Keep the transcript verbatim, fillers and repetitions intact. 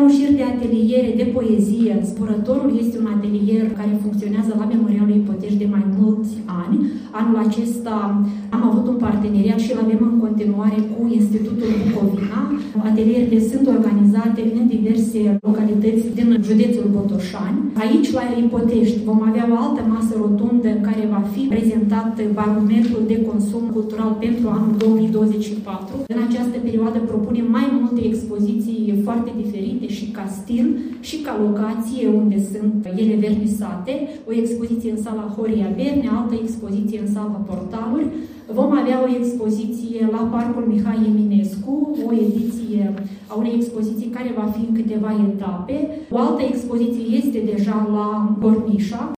un șir de ateliere de poezie. Zburătorul este un atelier care funcționează la Memorialul Ipotești de mai mulți ani. Anul acesta am avut un parteneriat și îl avem în continuare cu Institutul Bucovina. Atelierele sunt organizate în diverse localități din județul Botoșani. Aici, la Ipotești, vom avea o altă masă rotundă în care va fi prezentat barometrul de consum cultural pentru anul două mii douăzeci și patru. În această perioadă propunem mai multe expoziții foarte diferite și ca stil și ca locație unde sunt ele vernisate. O expoziție în sala Horia Berne, altă expoziție în sala Portaluri. Vom avea o expoziție la Parcul Mihai Eminescu, o ediție a unei expoziții care va fi în câteva etape. O altă expoziție este deja la Cornișa.